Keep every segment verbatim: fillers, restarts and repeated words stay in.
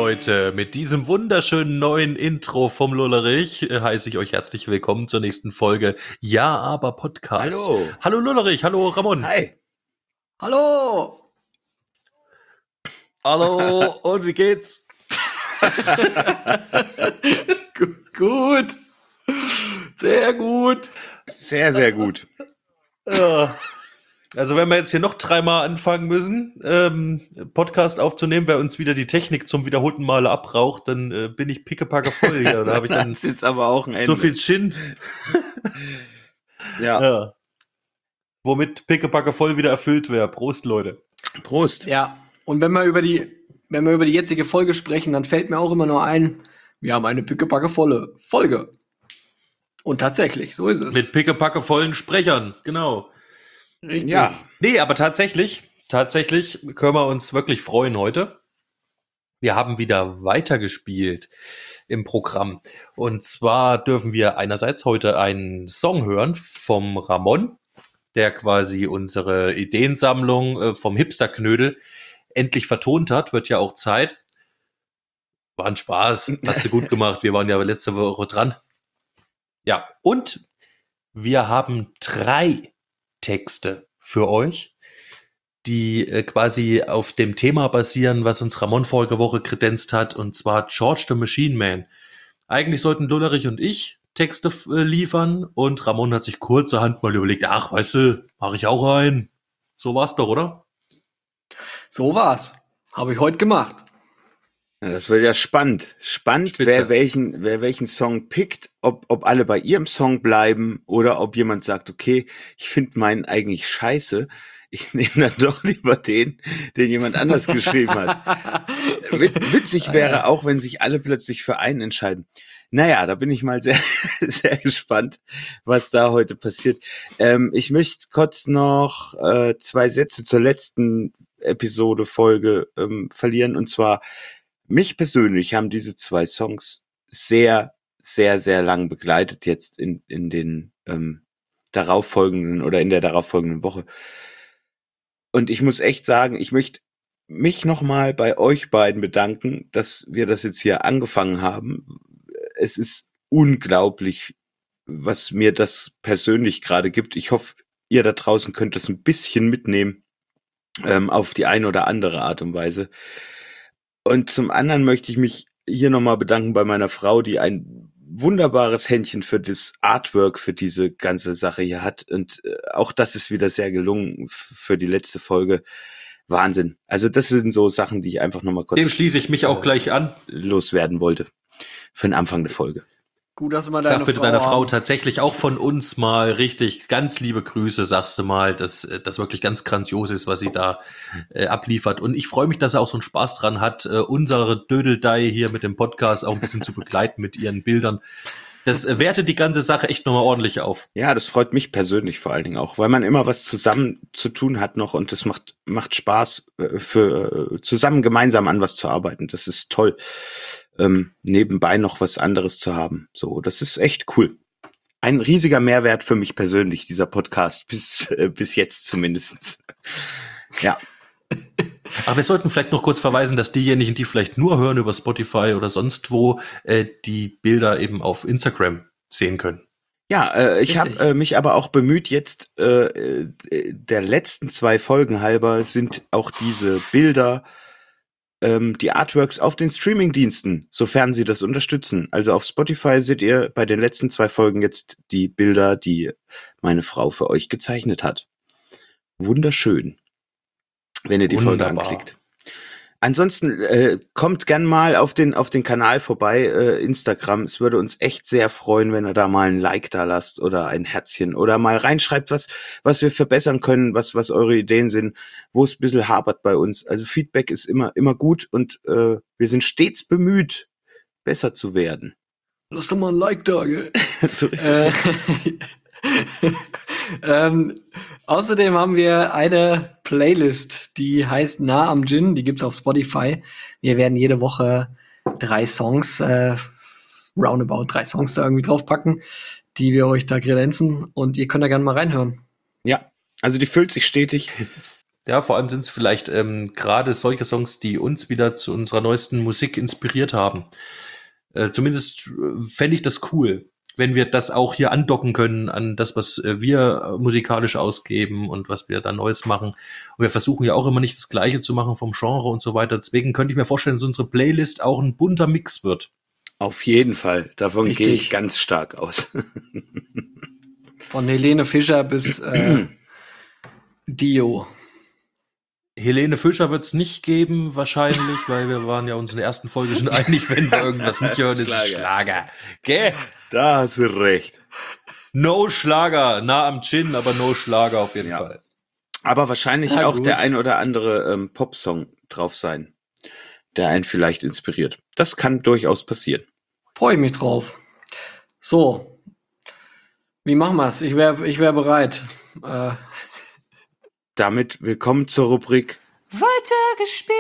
Leute, mit diesem wunderschönen neuen Intro vom Lullerich äh, heiße ich euch herzlich willkommen zur nächsten Folge Ja, aber Podcast. Hallo. Hallo Lullerich, hallo Ramon. Hi. Hallo. Hallo, und wie geht's? Gut, gut. Sehr gut. Sehr, sehr gut. Ja. Also wenn wir jetzt hier noch dreimal anfangen müssen, ähm, Podcast aufzunehmen, wer uns wieder die Technik zum wiederholten Male abraucht, dann äh, bin ich pickepacke voll hier. Da habe ich dann Das ist jetzt aber auch ein Ende. so viel Chin. Ja. Ja. Womit pickepacke voll wieder erfüllt wäre. Prost, Leute. Prost. Ja, und wenn wir über die, wenn wir über die jetzige Folge sprechen, dann fällt mir auch immer nur ein, wir haben eine pickepacke volle Folge. Und tatsächlich, so ist es. Mit pickepacke vollen Sprechern, genau. Richtig. Ja. Nee, aber tatsächlich, tatsächlich können wir uns wirklich freuen heute. Wir haben wieder weitergespielt im Programm. Und zwar dürfen wir einerseits heute einen Song hören vom Ramon, der quasi unsere Ideensammlung äh, vom Hipsterknödel endlich vertont hat. Wird ja auch Zeit. War ein Spaß. Hast du gut gemacht. Wir waren ja letzte Woche dran. Ja, und wir haben drei Texte für euch, die äh, quasi auf dem Thema basieren, was uns Ramon vorige Woche kredenzt hat, und zwar George the Machine Man. Eigentlich sollten Lullerich und ich Texte äh, liefern, und Ramon hat sich kurzerhand mal überlegt, ach, weißt du, mache ich auch einen. So war's doch, oder? So war's. Habe ich heute gemacht. Ja, das wird ja spannend. Spannend, Spitze. wer welchen, wer welchen Song pickt, ob, ob alle bei ihrem Song bleiben oder ob jemand sagt, okay, ich finde meinen eigentlich scheiße. Ich nehme dann doch lieber den, den jemand anders geschrieben hat. Wit- Witzig wäre auch, wenn sich alle plötzlich für einen entscheiden. Naja, da bin ich mal sehr, sehr gespannt, was da heute passiert. Ähm, ich möchte kurz noch äh, zwei Sätze zur letzten Episode, Folge ähm, verlieren. Und zwar, mich persönlich haben diese zwei Songs sehr, sehr, sehr lang begleitet jetzt in, in den ähm, darauffolgenden oder in der darauffolgenden Woche. Und ich muss echt sagen, ich möchte mich nochmal bei euch beiden bedanken, dass wir das jetzt hier angefangen haben. Es ist unglaublich, was mir das persönlich gerade gibt. Ich hoffe, ihr da draußen könnt das ein bisschen mitnehmen, ähm, auf die eine oder andere Art und Weise. Und zum anderen möchte ich mich hier nochmal bedanken bei meiner Frau, die ein wunderbares Händchen für das Artwork für diese ganze Sache hier hat. Und äh, auch das ist wieder sehr gelungen f- für die letzte Folge. Wahnsinn. Also das sind so Sachen, die ich einfach nochmal kurz Dem schließe ich mich auch äh, gleich an. loswerden wollte für den Anfang der Folge. Gut, dass du mal deine Sag bitte Frau deiner Frau haben. tatsächlich auch von uns mal richtig ganz liebe Grüße, sagst du mal, dass äh, das wirklich ganz grandios ist, was sie da äh, abliefert. Und ich freue mich, dass er auch so einen Spaß dran hat, äh, unsere Dödeldei hier mit dem Podcast auch ein bisschen zu begleiten mit ihren Bildern. Das äh, wertet die ganze Sache echt nochmal ordentlich auf. Ja, das freut mich persönlich vor allen Dingen auch, weil man immer was zusammen zu tun hat noch und das macht macht Spaß, äh, für äh, zusammen gemeinsam an was zu arbeiten. Das ist toll. Ähm, nebenbei noch was anderes zu haben. So, das ist echt cool. Ein riesiger Mehrwert für mich persönlich, dieser Podcast, bis äh, bis jetzt zumindest. Ja, Aber wir sollten vielleicht noch kurz verweisen, dass diejenigen, die vielleicht nur hören über Spotify oder sonst wo, äh, die Bilder eben auf Instagram sehen können. ja, äh, ich habe Richtig. äh, mich aber auch bemüht, jetzt äh, äh, der letzten zwei Folgen halber sind auch diese Bilder, ähm, die Artworks auf den Streamingdiensten, sofern sie das unterstützen. Also auf Spotify seht ihr bei den letzten zwei Folgen jetzt die Bilder, die meine Frau für euch gezeichnet hat. Wunderschön, wenn ihr die Folge Wunderbar. anklickt. Ansonsten äh, kommt gern mal auf den auf den Kanal vorbei, äh, Instagram. Es würde uns echt sehr freuen, wenn ihr da mal ein Like da lasst oder ein Herzchen oder mal reinschreibt, was was wir verbessern können, was was eure Ideen sind, wo es ein bisschen hapert bei uns. Also Feedback ist immer immer gut und äh, wir sind stets bemüht, besser zu werden. Lass doch mal ein Like da, gell? So, Äh, ähm, außerdem haben wir eine Playlist, die heißt Nah am Gin, die gibt's auf Spotify. Wir werden jede Woche drei Songs, äh, roundabout drei Songs da irgendwie draufpacken, die wir euch da kredenzen, und ihr könnt da gerne mal reinhören. ja, also die füllt sich stetig. Ja, vor allem sind es vielleicht ähm, gerade solche Songs, die uns wieder zu unserer neuesten Musik inspiriert haben. Äh, zumindest äh, fände ich das cool, wenn wir das auch hier andocken können an das, was äh, wir äh, musikalisch ausgeben und was wir da Neues machen. Und wir versuchen ja auch immer nicht das Gleiche zu machen vom Genre und so weiter. Deswegen könnte ich mir vorstellen, dass unsere Playlist auch ein bunter Mix wird. Auf jeden Fall. Davon Richtig. gehe ich ganz stark aus. Von Helene Fischer bis äh, Dio. Helene Fischer wird es nicht geben, wahrscheinlich, weil wir waren ja uns in der ersten Folge schon einig, wenn wir irgendwas nicht hören, ist es Schlager. Gell? Da hast du recht. No Schlager, nah am Chin, aber no Schlager auf jeden Ja. Fall. Aber wahrscheinlich Ja, auch gut. der ein oder andere ähm, Popsong drauf sein, der einen vielleicht inspiriert. Das kann durchaus passieren. Freue ich mich drauf. So. Wie machen wir's? Ich wäre ich wär bereit. Äh, Damit willkommen zur Rubrik. Weitergespielt.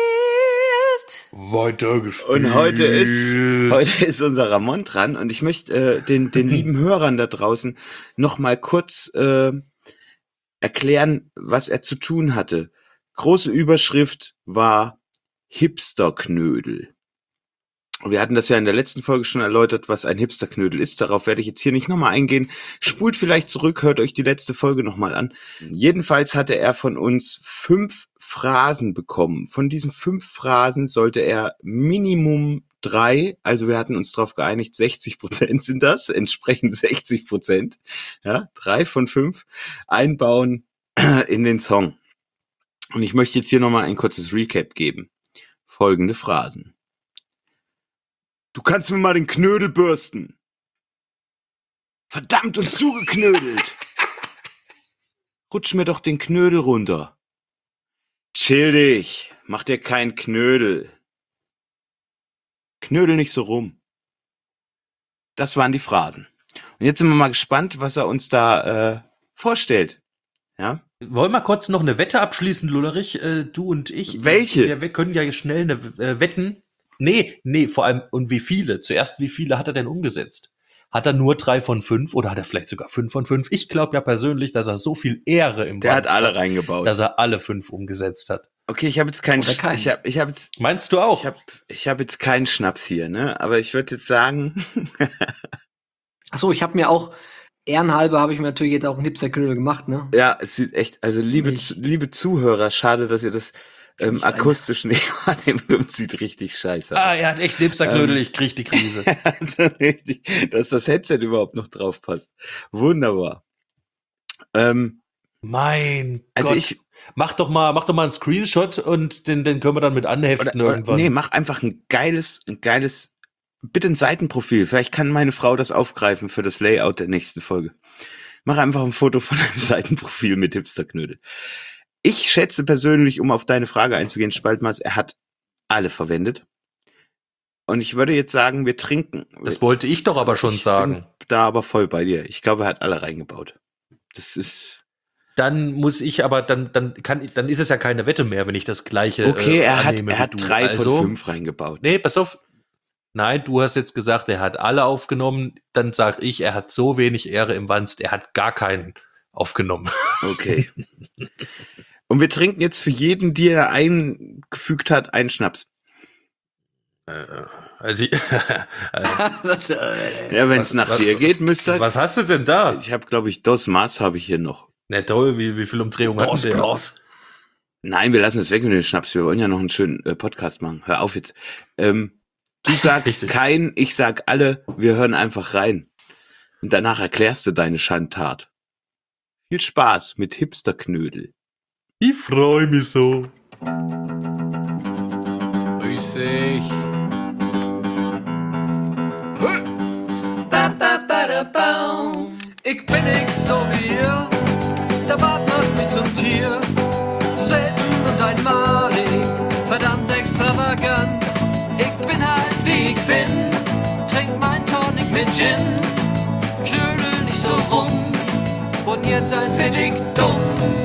Weitergespielt. Und heute ist heute ist unser Ramon dran und ich möchte äh, den den lieben Hörern da draußen noch mal kurz äh, erklären, was er zu tun hatte. Große Überschrift war Hipsterknödel. Wir hatten das ja in der letzten Folge schon erläutert, was ein Hipsterknödel ist. Darauf werde ich jetzt hier nicht nochmal eingehen. Spult vielleicht zurück, hört euch die letzte Folge nochmal an. Jedenfalls hatte er von uns fünf Phrasen bekommen. Von diesen fünf Phrasen sollte er Minimum drei, also wir hatten uns darauf geeinigt, sechzig Prozent sind das, entsprechend sechzig Prozent, ja, drei von fünf, einbauen in den Song. Und ich möchte jetzt hier nochmal ein kurzes Recap geben. Folgende Phrasen. Du kannst mir mal den Knödel bürsten. Verdammt und zugeknödelt. Rutsch mir doch den Knödel runter. Chill dich, mach dir keinen Knödel. Knödel nicht so rum. Das waren die Phrasen. Und jetzt sind wir mal gespannt, was er uns da äh, vorstellt. Ja? Wollen wir kurz noch eine Wette abschließen, Lullerich, äh, du und ich? Welche? Wir, wir können ja schnell eine äh, wetten. Nee, nee, vor allem, und wie viele? Zuerst, wie viele hat er denn umgesetzt? Hat er nur drei von fünf oder hat er vielleicht sogar fünf von fünf? Ich glaube ja persönlich, dass er so viel Ehre im Der hat Wanst alle reingebaut. dass er alle fünf umgesetzt hat. Okay, ich habe jetzt keinen Oder Sch- keinen. ich habe ich habe jetzt Meinst du auch? ich habe ich habe jetzt keinen Schnaps hier, ne? Aber ich würde jetzt sagen, Achso, ich habe mir auch, ehrenhalber habe ich mir natürlich jetzt auch einen Hipsterknödel gemacht, ne? ja, es sieht echt, also liebe Ich- Zu- liebe Zuhörer, schade, dass ihr das ähm, Ich ein- akustisch nicht wahrnehmt. Es sieht richtig scheiße Ah, aus. er hat echt Lipsterknödel, Ähm. ich krieg die Krise. Also richtig, dass das Headset überhaupt noch drauf passt. Wunderbar. Ähm, Mein also Gott. ich Mach doch mal, mach doch mal einen Screenshot und den, den können wir dann mit anheften oder, oder, irgendwann. nee, mach einfach ein geiles, ein geiles, bitte ein Seitenprofil. Vielleicht kann meine Frau das aufgreifen für das Layout der nächsten Folge. Mach einfach ein Foto von einem Seitenprofil mit Hipsterknödel. Ich schätze persönlich, um auf deine Frage einzugehen, Spaltmaß, er hat alle verwendet. Und ich würde jetzt sagen, wir trinken. Das wollte ich doch aber schon ich sagen. Bin da aber voll bei dir. Ich glaube, er hat alle reingebaut. Das ist Dann muss ich aber, dann, dann kann, dann ist es ja keine Wette mehr, wenn ich das gleiche okay. äh, Er hat, annehme er wie hat du. drei Also, von fünf reingebaut. Nee, pass auf. Nein, du hast jetzt gesagt, er hat alle aufgenommen. Dann sag ich, er hat so wenig Ehre im Wanst, er hat gar keinen aufgenommen. Okay. Und wir trinken jetzt für jeden, die er eingefügt hat, einen Schnaps. Also, ich- Ja, wenn es Was- nach was- dir geht, müsste. was hast du denn da? Ich habe, glaube ich, Dos Mas habe ich hier noch. Na toll, wie, wie viel Umdrehungen hatten der? Nein, wir lassen es weg mit dem Schnaps. Wir wollen ja noch einen schönen äh, Podcast machen. Hör auf jetzt. Ähm, du sagst Richtig. kein, ich sag alle. Wir hören einfach rein. Und danach erklärst du deine Schandtat. Viel Spaß mit Hipsterknödel. Ich freue mich so. Grüß dich. Ich bin nix so wie ihr, der Bart macht mich zum Tier. Zu selten und einmalig, verdammt extravagant. Ich bin halt wie ich bin, trink mein Tonic mit Gin. Knödel nicht so rum, und jetzt seid wenig dumm.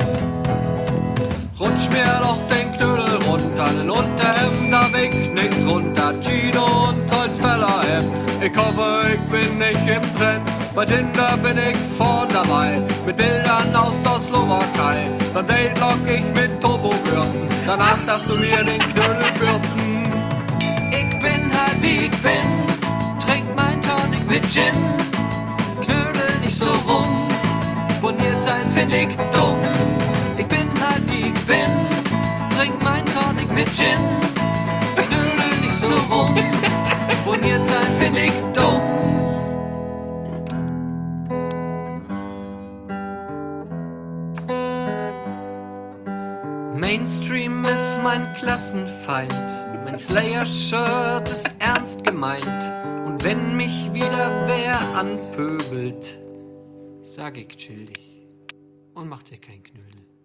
Rutsch mir doch den Knödel runter, den Unterhemd da weg, nicht runter. Gino und Holzfäller Hemd. Ich hoffe, ich bin nicht im Trend. Bei Tinder bin ich vorn dabei. Mit Bildern aus der Slowakei. Dann datelog ich mit Tofu-Bürsten. Danach darfst du mir den Knödel bürsten. Ich bin halt wie ich bin. Trink mein Tonic mit Gin. Knödel nicht so rum. Boniert sein find ich dumm. Ich bin halt wie ich bin. Trink mein Tonic mit Gin. Knödel nicht so rum. Boniert sein find ich dumm. Mainstream ist mein Klassenfeind. Mein Slayer-Shirt ist ernst gemeint. Und wenn mich wieder wer anpöbelt, sag ich chill dich und mach dir kein Knödel.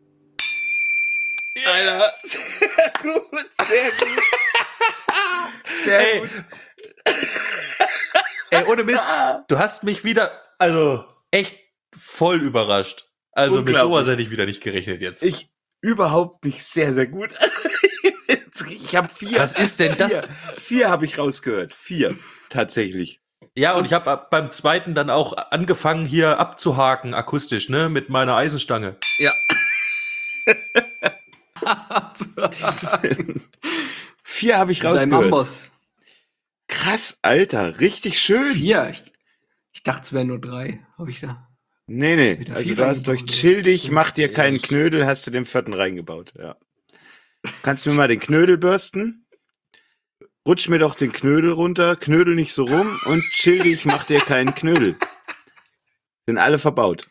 Alter, sehr gut, sehr gut. Sehr Ey. gut. Ey, ohne Mist, du hast mich wieder, also echt voll überrascht. Also mit Unglaublich. sowas hätte ich wieder nicht gerechnet jetzt. Ich überhaupt nicht sehr, sehr gut. Ich habe vier. Was ist denn das? Vier, vier habe ich rausgehört. Vier, tatsächlich. Ja, und ich habe beim zweiten dann auch angefangen, hier abzuhaken, akustisch, ne, mit meiner Eisenstange. Ja. Vier habe ich Dein rausgehört. Amboss. Krass, Alter, richtig schön. Vier. Ich, ich dachte, es wären nur drei. Hab ich da. Nee, nee. Wieder Also vier du hast durch reingebaut, chill dich, mach dir keinen Knödel, hast du den vierten reingebaut. Ja. Kannst du mir mal den Knödel bürsten? Rutsch mir doch den Knödel runter, knödel nicht so rum und chill dich, mach dir keinen Knödel. Sind alle verbaut.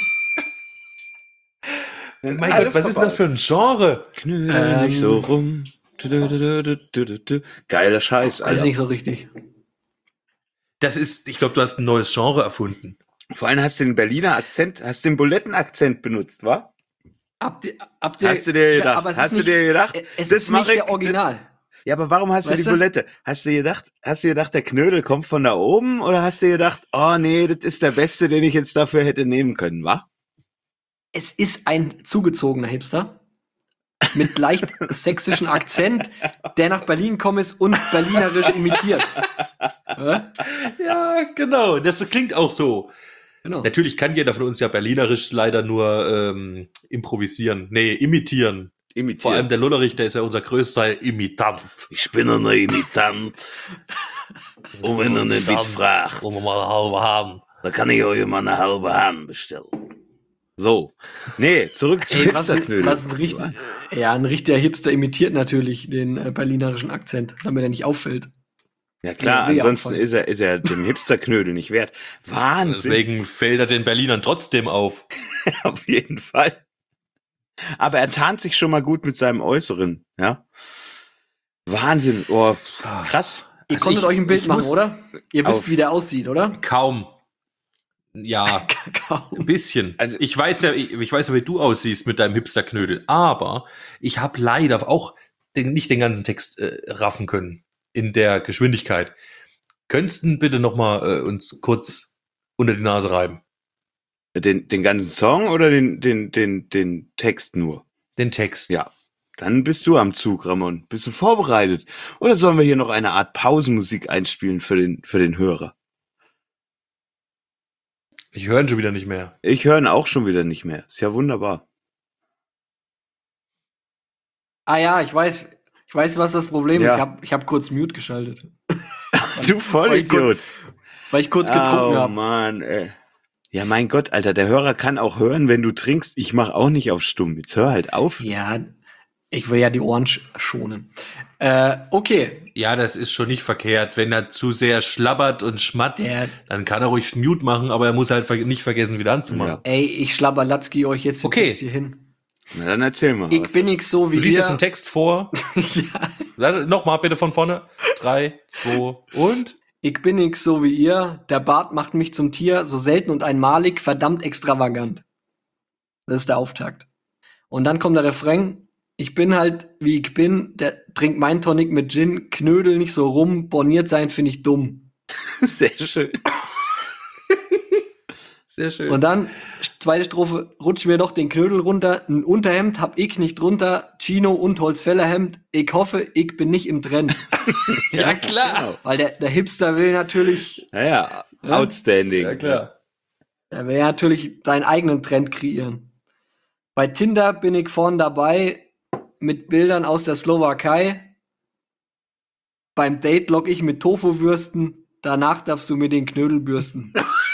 Sind Mein alle Gott, was ist verbaut. das für ein Genre? Knödel Ähm. nicht so rum. Du, du, du, du, du, du, du. Geiler Scheiß, Weiß Alter. nicht so richtig. Das ist, ich glaube, du hast ein neues Genre erfunden. Vor allem hast du den Berliner Akzent, hast du den Bulettenakzent benutzt, wa? Habt ihr, habt ihr, Hast du dir gedacht? aber es ist Hast du nicht, dir gedacht? Es Das ist mach nicht ich- der Original. Ja, aber warum hast du Weißt die du? Bulette? Hast du gedacht, hast du gedacht, der Knödel kommt von da oben oder hast du gedacht, oh nee, das ist der beste, den ich jetzt dafür hätte nehmen können, wa? Es ist ein zugezogener Hipster mit leicht sächsischen Akzent, der nach Berlin gekommen ist und berlinerisch imitiert. Ja? Ja, genau. Das klingt auch so. Genau. Natürlich kann jeder von uns ja berlinerisch leider nur ähm, improvisieren. Nee, imitieren. Imitieren. Vor allem der Lullerich, der ist ja unser größter Imitant. Ich bin ein Imitant. Und wenn ihr nicht mitfragt, Wollen wir mal eine halbe haben. dann kann ich euch mal eine halbe Hand bestellen. So. Nee, zurück zum Ey, was, ein- Hipsterknödel. was ein richtig, ja, ein richtiger Hipster imitiert natürlich den äh, berlinerischen Akzent, damit er nicht auffällt. Ja klar, will ja ansonsten auffallen. ist er, ist er dem Hipsterknödel nicht wert. Wahnsinn. Deswegen fällt er den Berlinern trotzdem auf. Auf jeden Fall. Aber er tarnt sich schon mal gut mit seinem Äußeren, ja. Wahnsinn, oh, krass. Ihr Also konntet ich- euch ein Bild ich machen, muss- oder? Ihr wisst, Auf- wie der aussieht, oder? Kaum. Ja, ein Kaum. bisschen. Also- ich weiß ja, ich, ich weiß ja, wie du aussiehst mit deinem Hipsterknödel, aber ich habe leider auch den, nicht den ganzen Text äh, raffen können in der Geschwindigkeit. Könntest du bitte noch mal äh, uns kurz unter die Nase reiben? Den, den ganzen Song oder den, den, den, den Text nur? Den Text. Ja. Dann bist du am Zug, Ramon. Bist du vorbereitet? Oder sollen wir hier noch eine Art Pausenmusik einspielen für den, für den Hörer? Ich höre ihn schon wieder nicht mehr. Ich höre ihn auch schon wieder nicht mehr. Ist ja wunderbar. Ah ja, ich weiß, ich weiß, was das Problem Ja. ist. Ich habe ich hab kurz Mute geschaltet, Du Vollidiot. weil ich kurz getrunken Oh habe. Mann, ey. Ja, mein Gott, Alter, der Hörer kann auch hören, wenn du trinkst. Ich mach auch nicht auf stumm. Jetzt hör halt auf. Ja, ich will ja die Ohren sch schonen. Äh, okay, Ja, das ist schon nicht verkehrt. Wenn er zu sehr schlabbert und schmatzt, Der- dann kann er ruhig Mute machen, aber er muss halt ver nicht vergessen, wieder anzumachen. ey, ich schlabberlatzki euch jetzt den Okay. Text hier hin. Na, dann erzähl mal. Ich was. bin nicht so wie Du liest ihr. jetzt einen Text vor. Ja. Nochmal bitte von vorne. Drei, zwei und? Ich bin nix so wie ihr, der Bart macht mich zum Tier, so selten und einmalig, verdammt extravagant. Das ist der Auftakt. Und dann kommt der Refrain, ich bin halt, wie ich bin, der trinkt mein Tonic mit Gin, knödel nicht so rum, borniert sein finde ich dumm. Sehr schön. Sehr schön. Und dann zweite Strophe, rutsch mir doch den Knödel runter, ein Unterhemd hab ich nicht drunter, Chino und Holzfällerhemd, ich hoffe, ich bin nicht im Trend. Ja, klar. Weil der, der Hipster will natürlich, Naja, Ja. outstanding. Ja, klar. der will natürlich seinen eigenen Trend kreieren. Bei Tinder bin ich vorn dabei, mit Bildern aus der Slowakei. Beim Date log ich mit Tofu-Würsten, danach darfst du mir den Knödel bürsten.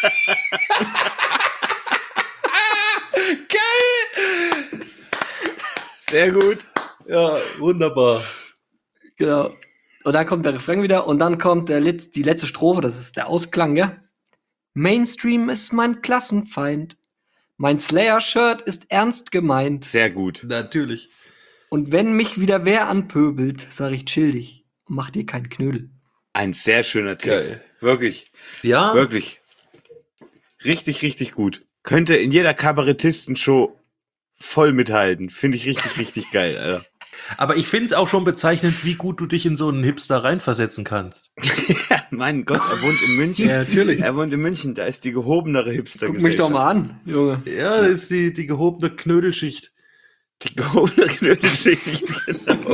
Geil! Sehr gut. Ja, wunderbar. Genau. Und dann kommt der Refrain wieder und dann kommt der Letz-, die letzte Strophe, das ist der Ausklang, ja? Mainstream ist mein Klassenfeind. Mein Slayer-Shirt ist ernst gemeint. Sehr gut. Natürlich. Und wenn mich wieder wer anpöbelt, sag ich chill dich und mach dir keinen Knödel. Ein sehr schöner Text. Geil. Wirklich, Ja, wirklich. Richtig, richtig gut. Könnte in jeder Kabarettistenshow voll mithalten. Finde ich richtig, richtig geil, Alter. aber ich finde es auch schon bezeichnend, wie gut du dich in so einen Hipster reinversetzen kannst. Ja, mein Gott, er wohnt in München. Ja, natürlich. Er wohnt in München, da ist die gehobenere hipster Guck mich doch mal an, Junge. Ja, das ist die, die gehobene Knödelschicht. Die gehobene Knödelschicht, genau.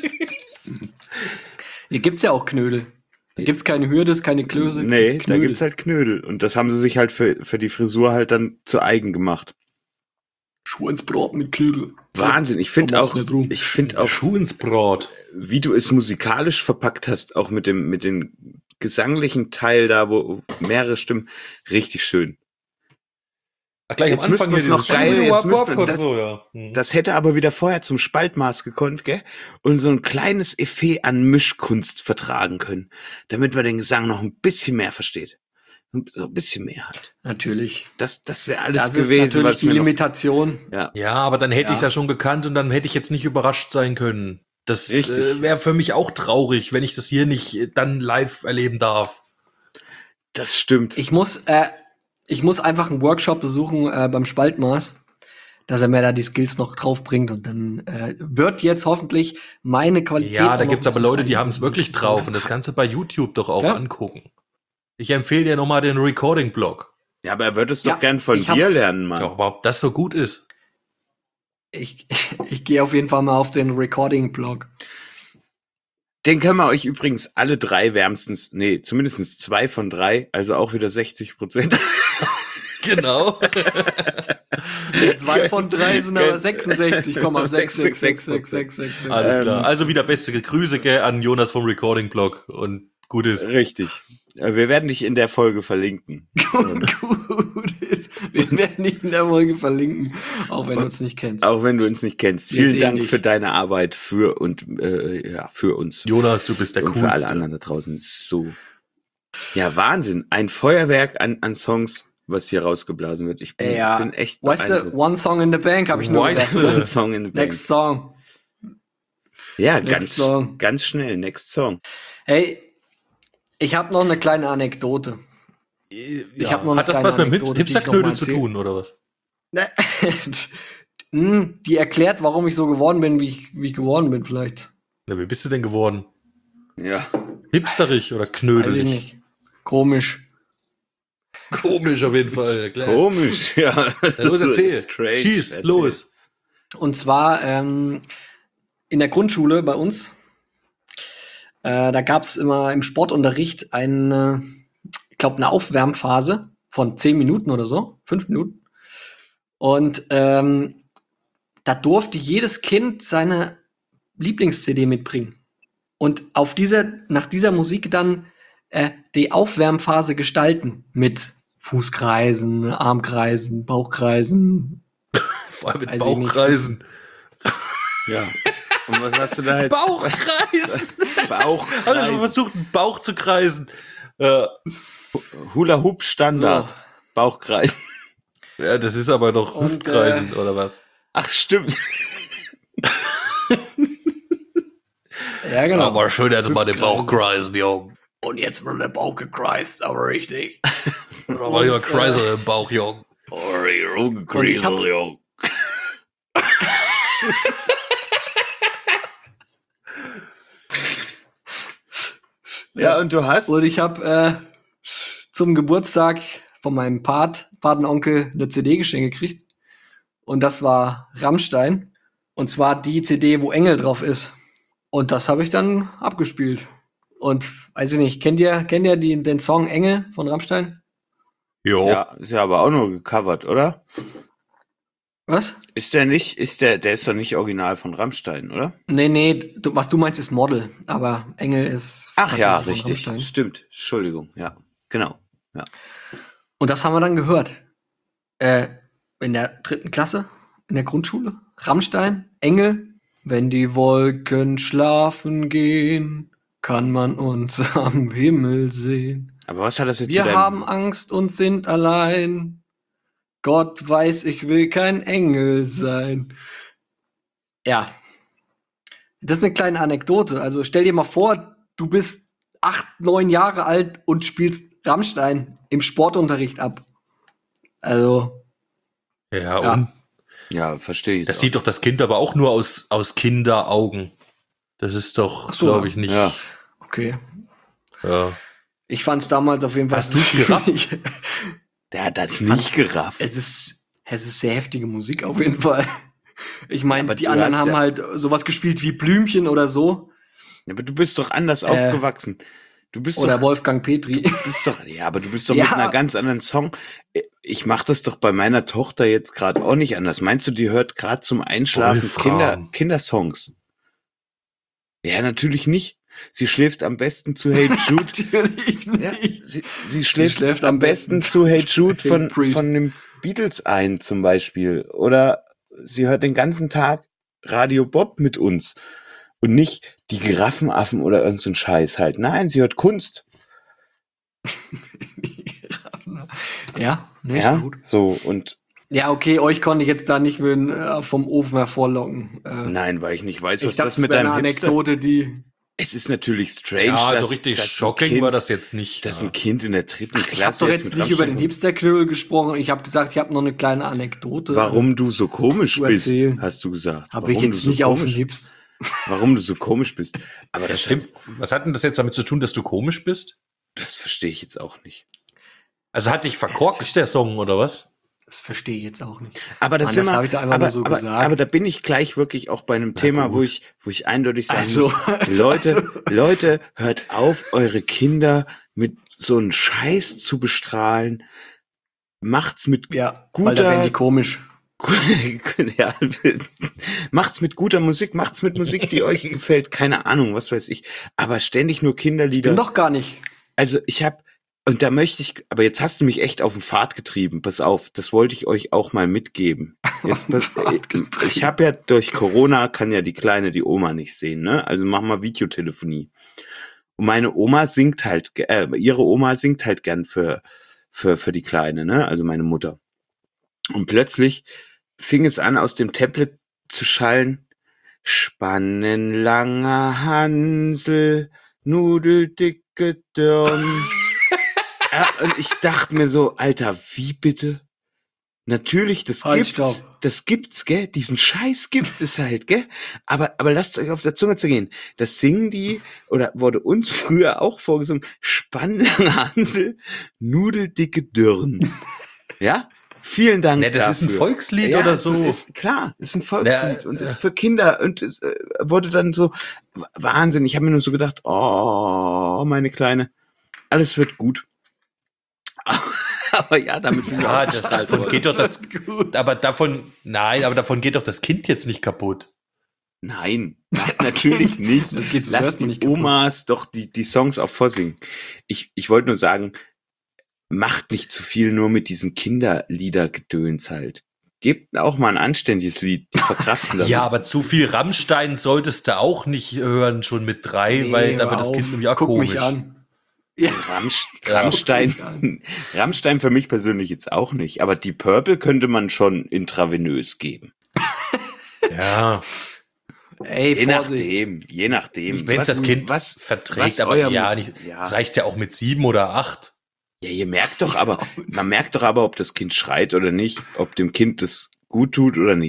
Hier gibt's ja auch Knödel. Da gibt's keine Hürdes, keine Klöße. Nee, gibt's da Knödel. gibt's halt Knödel. Und das haben sie sich halt für, für die Frisur halt dann zu eigen gemacht. Schweinsbraten mit Knödel. Wahnsinn. Ich finde Thomas auch, nicht rum. ich finde auch, Schuh ins Brot. wie du es musikalisch verpackt hast, auch mit dem, mit dem gesanglichen Teil da, wo mehrere Stimmen, richtig schön. Ach, gleich Jetzt müssten wir's noch geil- jetzt müssten wir- das- so, ja. Hm. Das hätte aber wieder vorher zum Spaltmaß gekonnt, gell? Und so ein kleines Effet an Mischkunst vertragen können, damit man den Gesang noch ein bisschen mehr versteht. So ein bisschen mehr halt. Natürlich. Das, das wäre alles Das ist gewesen, natürlich was die mir noch, Limitation. ja. Ja, aber dann hätte Ja. ich es ja schon gekannt und dann hätte ich jetzt nicht überrascht sein können. Das Richtig. äh, wäre für mich auch traurig, wenn ich das hier nicht äh, dann live erleben darf. Das stimmt. Ich muss, äh, ich muss einfach einen Workshop besuchen äh, beim Spaltmaß, dass er mir da die Skills noch draufbringt und dann äh, wird jetzt hoffentlich meine Qualität. Ja, auch da noch gibt's ein aber bisschen Leute, die steigen. haben es wirklich drauf und das kannst du bei YouTube doch auch Ja. angucken. Ich empfehle dir nochmal den Recording-Blog. Ja, aber er würde es doch Ja, gern von ich dir hab's- lernen, Mann. Ja, aber ob das so gut ist. Ich, ich gehe auf jeden Fall mal auf den Recording-Blog. Den können wir euch übrigens alle drei wärmstens, nee, zumindest zwei von drei, also auch wieder sechzig Prozent. Genau. Zwei von drei sind aber Gönn- sechsundsechzig Komma sechs sechs sechs sechs sechs sechs sechs. Alles Ähm, klar. Also wieder beste Grüße gell, an Jonas vom Recording-Blog und gut ist. Richtig. Äh, Wir werden dich in der Folge verlinken. Gut, gut ist. Wir werden dich in der Folge verlinken, auch wenn du uns nicht kennst. Auch wenn du uns nicht kennst. Wir Vielen sehen Dank dich. für deine Arbeit für und äh, ja, für uns. Jonas, du bist der und für alle Coolste. anderen da draußen. So. Ja, Wahnsinn. Ein Feuerwerk an, an Songs, was hier rausgeblasen wird. Ich bin, Ja. bin echt Weißt du, beeindruckt. One Song in the Bank habe ich nur Weißt gedacht. du? One Song in the Bank. Next Song. Ja, Next ganz, Song. ganz schnell. Next Song. Hey, ich habe noch eine kleine Anekdote. Ja. hab noch eine Hat das kleine was mit Hip- Anekdote, die ich noch Hipsterknödel mal zu erzähl- tun, oder was? Hm, die erklärt, warum ich so geworden bin, wie ich, wie ich geworden bin, vielleicht. Na, wie bist du denn geworden? Ja. Hipsterig oder Weiß ich knödelig? nicht. Komisch. Komisch auf jeden Fall. Klar. Komisch, ja. Ja, los, erzähl. Strange. Schieß, Erzähl. los. Und zwar ähm, in der Grundschule bei uns. Äh, da gab es immer im Sportunterricht eine, ich glaube, eine Aufwärmphase von zehn Minuten oder so, fünf Minuten. Und ähm, da durfte jedes Kind seine Lieblings-C D mitbringen. Und auf dieser, nach dieser Musik dann äh, die Aufwärmphase gestalten mit Fußkreisen, Armkreisen, Bauchkreisen. Vor allem mit Weiß ich nicht. Bauchkreisen. Ja. Und was hast du da jetzt? Bauchkreisen! Bauch. Also man versucht, einen Bauch zu kreisen. Äh, Hula Hoop Standard. So. Bauchkreis. ja, das ist aber noch Und, Hüftkreisen, oder was? Ach, stimmt. Ja, genau. Aber schön jetzt mal den Hüftkreisen. Bauch kreisen, Jung. Und jetzt mal der Bauch gekreist, aber richtig. Aber hier Kreise im Bauch, Jung. Oh, you're Und ich hab- yo. Ja, und du hast? Und ich habe äh, zum Geburtstag von meinem Pat, Patenonkel eine C D geschenkt gekriegt. Und das war Rammstein. Und zwar die C D, wo Engel drauf ist. Und das habe ich dann abgespielt. Und weiß ich nicht, kennt ihr, kennt ihr die, den Song Engel von Rammstein? Jo. Ja, ist ja aber auch nur gecovert, oder? Was? Ist der nicht, ist der, der ist doch nicht original von Rammstein, oder? Nee, nee, du, was du meinst ist Model, aber Engel ist Ach ja, tatsächlich von richtig. Rammstein. Stimmt. Entschuldigung, ja. Genau. Und das haben wir dann gehört. Äh, in der dritten Klasse, in der Grundschule. Rammstein, Engel. Wenn die Wolken schlafen gehen, kann man uns am Himmel sehen. Aber was hat das jetzt Wir mit deinem- haben Angst und sind allein. Gott weiß, ich will kein Engel sein. Ja. Das ist eine kleine Anekdote. Also stell dir mal vor, du bist acht, neun Jahre alt und spielst Rammstein im Sportunterricht ab. Also, Ja, Ja. und Ja, verstehe ich. das jetzt sieht doch das Kind aber auch nur aus, aus Kinderaugen. Das ist doch, Ach so, glaube ich, nicht. Ja. okay. Ja. Ich fand's damals auf jeden Fall. Hast du's gerafft? auch. Der hat das nicht gerafft. Es ist, es ist sehr heftige Musik auf jeden Fall. Ich meine, aber die du anderen hast haben ja- halt sowas gespielt wie Blümchen oder so. Aber du bist doch anders Äh, aufgewachsen. Du bist Oder doch, Wolfgang Petri. du bist doch, ja, aber du bist doch Ja. mit einer ganz anderen Song. Ich mache das doch bei meiner Tochter jetzt gerade auch nicht anders. Meinst du, die hört gerade zum Einschlafen Wolfram. Kinder, Kindersongs? Ja, natürlich nicht. Sie schläft am besten zu Hey Jude. Natürlich Ja, nicht. sie, sie schläft, schläft am am besten besten zu Hey Jude Hey von, Preet. von den Beatles ein zum Beispiel. Oder sie hört den ganzen Tag Radio Bob mit uns. Und nicht die Giraffenaffen oder irgend so ein Scheiß halt. Nein, sie hört Kunst. Ja, ne, Ja, gut. so. Und Ja, okay, euch konnte ich jetzt da nicht mit, äh, vom Ofen hervorlocken. Äh, nein, weil ich nicht weiß, was ich dachte, das das mit wäre deinem eine Hipster... Anekdote, die. Es ist natürlich strange, Ja, dass, so richtig dass ein shocking kind, war das jetzt nicht. dass ja. ein Kind in der dritten Ich habe Klasse doch jetzt mit nicht über den Rammstein- Hipster-Knüppel gesprochen. Ich habe gesagt, ich habe noch eine kleine Anekdote. Warum du so komisch zu bist, erzählen. hast du gesagt. Habe Warum ich du jetzt so nicht auf den komisch- Hips. Warum du so komisch bist. Aber Das das stimmt. Was hat denn das jetzt damit zu tun, dass du komisch bist? Das verstehe ich jetzt auch nicht. Also hat dich verkorkst der Song, oder was? Das verstehe ich jetzt auch nicht. Aber das Mann, sind das wir- hab ich da einfach aber, nur so aber, gesagt. aber da bin ich gleich wirklich auch bei einem Thema, wo gut. ich, wo ich eindeutig sagen Also, muss, Leute, Leute, hört auf, eure Kinder mit so einem Scheiß zu bestrahlen. Macht's mit Ja, Guter- weil da werden die komisch. ja, macht's mit guter Musik, macht's mit Musik, die euch gefällt, keine Ahnung, was weiß ich. Aber ständig nur Kinderlieder. Bin doch gar nicht. Also ich habe, und da möchte ich, aber jetzt hast du mich echt auf den Pfad getrieben. Pass auf, das wollte ich euch auch mal mitgeben. Jetzt pass, ich habe ja durch Corona kann ja die Kleine die Oma nicht sehen, ne? Also mach mal Videotelefonie. Und meine Oma singt halt, ge- äh, ihre Oma singt halt gern für für für die Kleine, ne? Also meine Mutter. Und plötzlich fing es an, aus dem Tablet zu schallen. Spannenlanger Hansel, nudeldicke Dirn. Ja, und ich dachte mir so, Alter, wie bitte? Natürlich, das Halt, gibt's, stopp. das gibt's, gell? Diesen Scheiß gibt es halt, gell? Aber, aber lasst euch auf der Zunge zergehen. Das singen die, oder wurde uns früher auch vorgesungen, Spannenlanger Hansel, nudeldicke Dirn. Ja? Vielen Dank Ne, das ist ein dafür. Volkslied Ja, oder es so. Ist, klar, ist ein Volkslied Ja, und äh. ist für Kinder und es äh, wurde dann so Wahnsinn. Ich habe mir nur so gedacht, oh, meine Kleine, alles wird gut. Aber ja, damit sind wir Ja, auch das, bestrahlt davon worden. geht doch das, Gut. aber davon, nein, aber davon geht doch das Kind jetzt nicht kaputt. Nein, natürlich nicht. Das geht so Lass erstmal die nicht kaputt. Omas doch die, die Songs auch vorsingen. Ich, ich wollte nur sagen, macht nicht zu viel nur mit diesen Kinderliedergedöns halt. Gebt auch mal ein anständiges Lied, die verkraften das. Ja, aber zu viel Rammstein solltest du auch nicht hören, schon mit drei, Nee, weil da hör wird das auf. Kind nämlich auch Guck komisch. mich an. Ja. Rammst Ja. Rammstein, Rammstein für mich persönlich jetzt auch nicht, aber die Purple könnte man schon intravenös geben. Ja, Ey, Je Vorsicht. nachdem, je nachdem. wenn es Was- das Kind was verträgt, was aber euer ja, Mus- nicht, ja. es reicht ja auch mit sieben oder acht. Ja, ihr merkt doch aber, man merkt doch aber, ob das Kind schreit oder nicht, ob dem Kind das gut tut oder nicht.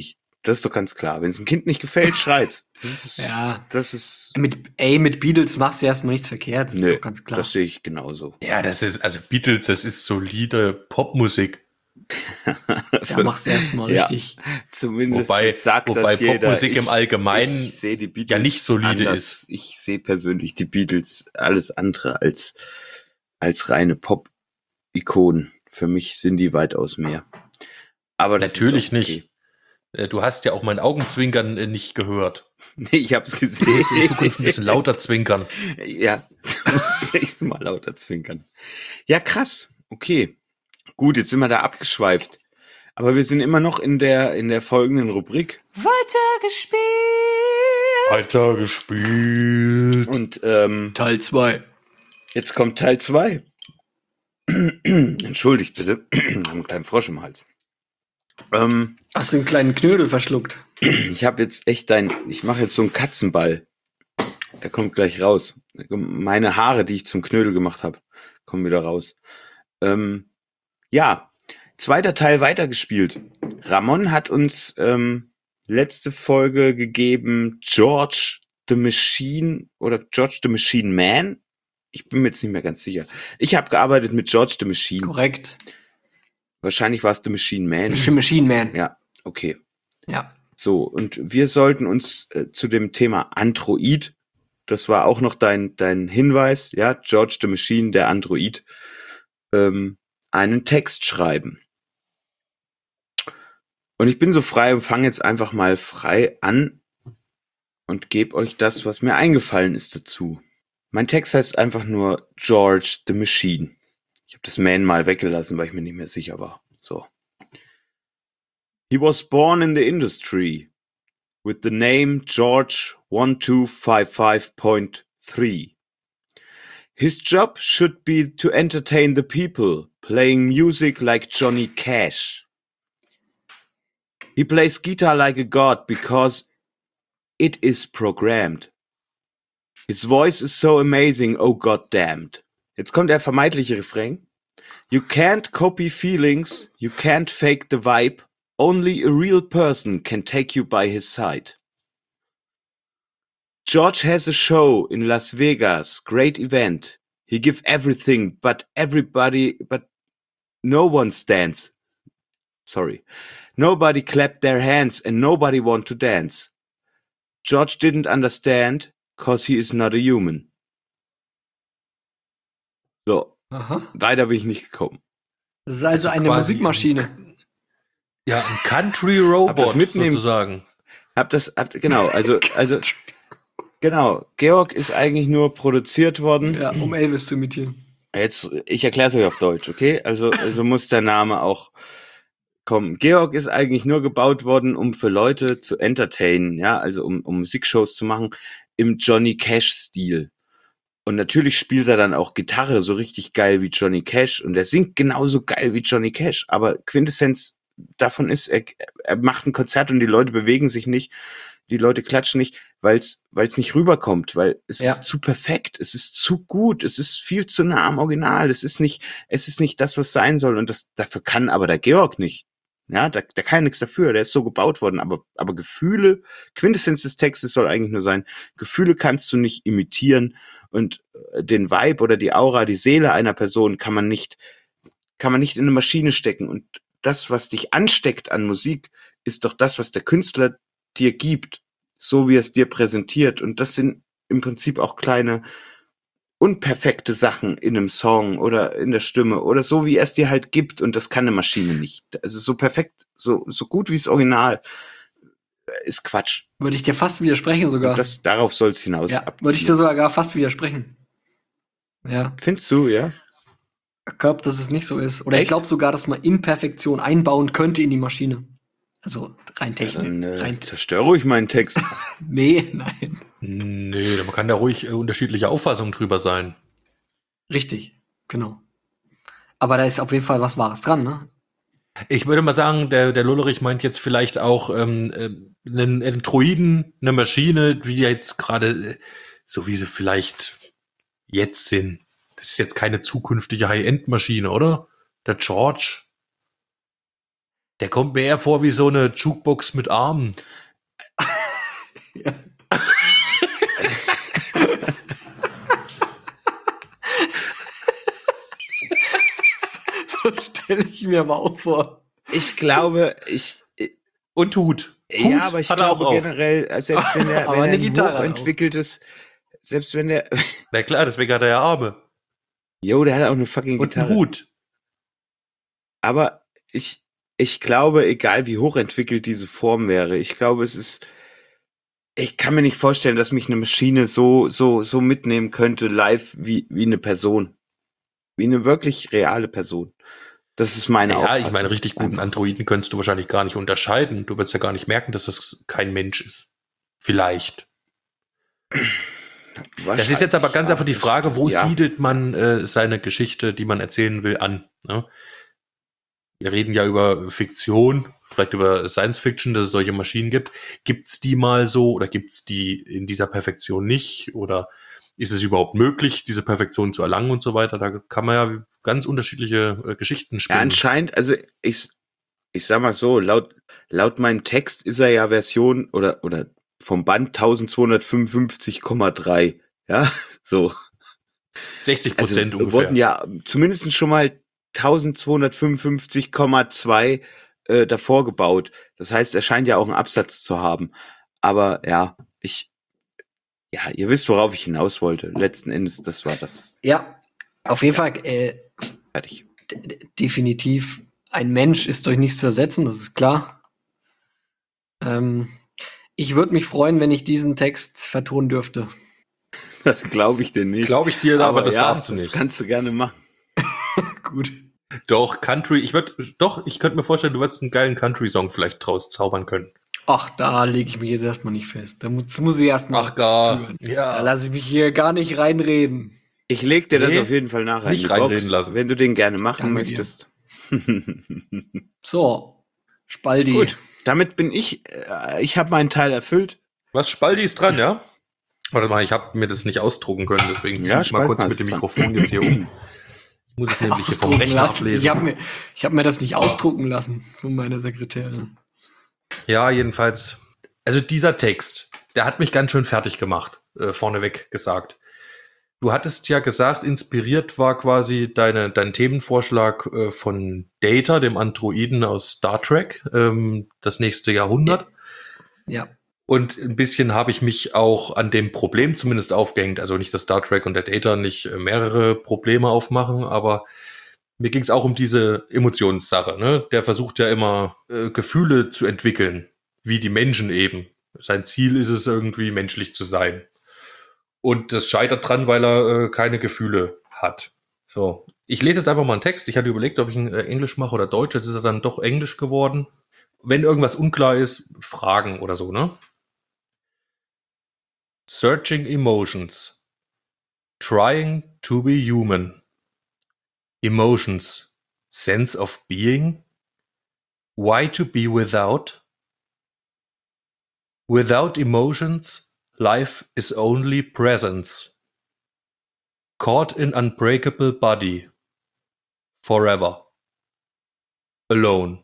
Das ist doch ganz klar. Wenn es dem Kind nicht gefällt, schreit's. Das ist, Ja. das ist, Mit, ey, mit Beatles machst du erstmal nichts verkehrt, das nö, ist doch ganz klar. das sehe ich genauso. Ja, das ist, also Beatles, das ist solide Popmusik. Da machst du erstmal Ja. richtig. Zumindest Wobei, sagt wobei das jeder. Popmusik Ich- im Allgemeinen ich sehe die Beatles ja nicht solide anders. ist. Ich sehe persönlich die Beatles alles andere als, als reine Pop-Ikonen. Für mich sind die weitaus mehr. Aber das Natürlich ist auch okay. nicht. Äh, Du hast ja auch mein Augenzwinkern äh, nicht gehört. Nee, ich hab's Du musst in gesehen. Zukunft ein bisschen lauter zwinkern. Ja, du musst das nächste Mal lauter zwinkern. Ja, krass. Okay. Gut, jetzt sind wir da abgeschweift. Aber wir sind immer noch in der, in der folgenden Rubrik. Weitergespielt. Alter gespielt. Und ähm, Teil zwei. jetzt kommt Teil zwei. Entschuldigt bitte. Ich habe einen kleinen Frosch im Hals. Ähm, Hast du einen kleinen Knödel verschluckt? ich habe jetzt echt ein, ich mache jetzt so einen Katzenball. Der kommt gleich raus. Meine Haare, die ich zum Knödel gemacht habe, kommen wieder raus. Ähm, ja, zweiter Teil weitergespielt. Ramon hat uns ähm, letzte Folge gegeben George the Machine oder George the Machine Man. Ich bin mir jetzt nicht mehr ganz sicher. Ich habe gearbeitet mit George the Machine. Korrekt. Wahrscheinlich war es The Machine Man. Machine Machine Man. Ja, okay. Ja. So, und wir sollten uns äh, zu dem Thema Android, das war auch noch dein, dein Hinweis, ja, George the Machine, der Android, ähm, einen Text schreiben. Und ich bin so frei und fange jetzt einfach mal frei an und gebe euch das, was mir eingefallen ist dazu. Mein Text heißt einfach nur George the Machine. Ich habe das Man mal weggelassen, weil ich mir nicht mehr sicher war. So. He was born in the industry with the name George one two five five point three. His job should be to entertain the people, playing music like Johnny Cash. He plays guitar like a god because it is programmed. His voice is so amazing, oh goddamned. Jetzt kommt der vermeintliche Refrain. You can't copy feelings, you can't fake the vibe, only a real person can take you by his side. George has a show in Las Vegas, great event. He give everything, but everybody, but no one stands. Sorry. Nobody clapped their hands and nobody want to dance. George didn't understand, cause he is not a human. So, Aha. weiter bin ich nicht gekommen. Das ist also, Also eine quasi Musikmaschine. Ja, ein Country Hab Robot das mitnehmen- sozusagen. Hab das, hab, genau, also, also, genau. Georg ist eigentlich nur produziert worden. Ja, um Elvis zu imitieren. Jetzt, ich erkläre es euch auf Deutsch, okay? Also, also muss der Name auch kommen. Georg ist eigentlich nur gebaut worden, um für Leute zu entertainen, ja, also um, um Musikshows zu machen im Johnny Cash-Stil. Und natürlich spielt er dann auch Gitarre so richtig geil wie Johnny Cash und er singt genauso geil wie Johnny Cash. Aber Quintessenz davon ist, er, er macht ein Konzert und die Leute bewegen sich nicht, die Leute klatschen nicht, weil es weil es nicht rüberkommt, weil es Ja. ist zu perfekt, es ist zu gut, es ist viel zu nah am Original, es ist nicht, es ist nicht das, was sein soll und das dafür kann aber der Georg nicht. Ja, da, da kann er nichts dafür, der ist so gebaut worden, aber, aber Gefühle, Quintessenz des Textes soll eigentlich nur sein, Gefühle kannst du nicht imitieren und äh, den Vibe oder die Aura, die Seele einer Person kann man nicht, kann man nicht in eine Maschine stecken und das, was dich ansteckt an Musik, ist doch das, was der Künstler dir gibt, so wie er es dir präsentiert und das sind im Prinzip auch kleine unperfekte Sachen in einem Song oder in der Stimme oder so, wie er es dir halt gibt und das kann eine Maschine nicht. Also so perfekt, so, so gut wie das Original äh, ist Quatsch. Würde ich dir fast widersprechen sogar. Und das, darauf soll es hinaus ja, abzielen. würde ich dir sogar gar fast widersprechen. Ja, Findest du, ja? ich glaube, dass es nicht so ist. Oder ich Echt? glaube sogar, dass man Imperfektion einbauen könnte in die Maschine. Also rein technisch. Dann äh, rein zerstör ruhig meinen Text. nee, nein. Nee, man kann da ruhig äh, unterschiedliche Auffassungen drüber sein. Richtig, genau. Aber da ist auf jeden Fall was Wahres dran, ne? Ich würde mal sagen, der, der Lullerich meint jetzt vielleicht auch ähm, äh, einen Androiden, eine Maschine, wie jetzt gerade, äh, so wie sie vielleicht jetzt sind. Das ist jetzt keine zukünftige High-End-Maschine, oder? Der George. Der kommt mir eher vor wie so eine Jukebox mit Armen. Ja. So stelle ich mir aber auch vor. Ich glaube, ich. Und Hut. Ja, Hut aber ich hat er glaube auch auf. generell, äh, selbst wenn er, Aber wenn er eine ein Gitarre hochentwickeltes, selbst wenn der, Na klar, deswegen hat er ja Arme. jo, der hat auch eine fucking Und Gitarre. einen Hut. Aber ich, ich glaube, egal wie hochentwickelt diese Form wäre, ich glaube, es ist, ich kann mir nicht vorstellen, dass mich eine Maschine so, so, so mitnehmen könnte, live wie, wie eine Person. Wie eine wirklich reale Person. Das ist meine Ja, Auffassung. ich meine, richtig guten Einfach. Androiden könntest du wahrscheinlich gar nicht unterscheiden. Du würdest ja gar nicht merken, dass das kein Mensch ist. Vielleicht. Das ist jetzt aber ganz einfach die Frage, wo ja. siedelt man äh, seine Geschichte, die man erzählen will, an? Ne? Wir reden ja über Fiktion, vielleicht über Science Fiction, dass es solche Maschinen gibt. Gibt's die mal so oder gibt's die in dieser Perfektion nicht? Oder ist es überhaupt möglich, diese Perfektion zu erlangen und so weiter? Da kann man ja ganz unterschiedliche äh, Geschichten Ja, spielen. anscheinend, also ich, ich sag mal so, laut, laut meinem Text ist er ja Version oder, oder vom Band zwölfhundertfünfundfünfzig Komma drei. Ja, so. sechzig Also Prozent wir ungefähr. wurden ja zumindest schon mal zwölfhundertfünfundfünfzig Komma zwei äh, davor gebaut. Das heißt, er scheint ja auch einen Absatz zu haben. Aber ja, ich, ja, ihr wisst, worauf ich hinaus wollte. Letzten Endes, das war das. Ja, auf jeden Fall äh, Fertig. d- d- definitiv. Ein Mensch ist durch nichts zu ersetzen, das ist klar. Ähm, ich würde mich freuen, wenn ich diesen Text vertonen dürfte. Das glaube ich dir nicht. Glaube ich dir, aber, das ja, darfst du das nicht. kannst du gerne machen. Gut. Doch, Country, ich würde, doch, ich könnte mir vorstellen, du würdest einen geilen Country-Song vielleicht draus zaubern können. Ach, da lege ich mich jetzt erstmal nicht fest. Da muss, muss ich erstmal spüren. Da Ja. lasse ich mich hier gar nicht reinreden. Ich leg dir das Nee, auf jeden Fall nachher nicht in die reinreden Box, lassen. wenn du den gerne machen Danke dir. möchtest. So, Spaldi. Gut, damit bin ich, äh, ich habe meinen Teil erfüllt. Was, Spaldi ist dran, ja? Warte mal, ich habe mir das nicht ausdrucken können, deswegen ziehe Ja, ich mal kurz Spaltmaß mit dem ist dran. Mikrofon jetzt hier um. Ich muss es nämlich hier vom Ausdrucken Rechner lassen. ablesen. Ich habe mir, ich hab mir das nicht ausdrucken lassen von meiner Sekretärin. Ja, jedenfalls. Also dieser Text, der hat mich ganz schön fertig gemacht, äh, vorneweg gesagt. Du hattest ja gesagt, inspiriert war quasi deine, dein Themenvorschlag äh, von Data, dem Androiden aus Star Trek, ähm, das nächste Jahrhundert. Ja. Und ein bisschen habe ich mich auch an dem Problem zumindest aufgehängt. Also nicht, dass Star Trek und der Data nicht äh, mehrere Probleme aufmachen, aber mir ging es auch um diese Emotionssache. Ne? Der versucht ja immer äh, Gefühle zu entwickeln, wie die Menschen eben. Sein Ziel ist es irgendwie, menschlich zu sein. Und das scheitert dran, weil er äh, keine Gefühle hat. So, ich lese jetzt einfach mal einen Text. Ich hatte überlegt, ob ich ihn äh, Englisch mache oder Deutsch. Jetzt ist er dann doch Englisch geworden. Wenn irgendwas unklar ist, fragen oder so, ne? Searching emotions. Trying to be human. Emotions. Sense of being. Why to be without? Without emotions, life is only presence. Caught in unbreakable body. Forever. Alone.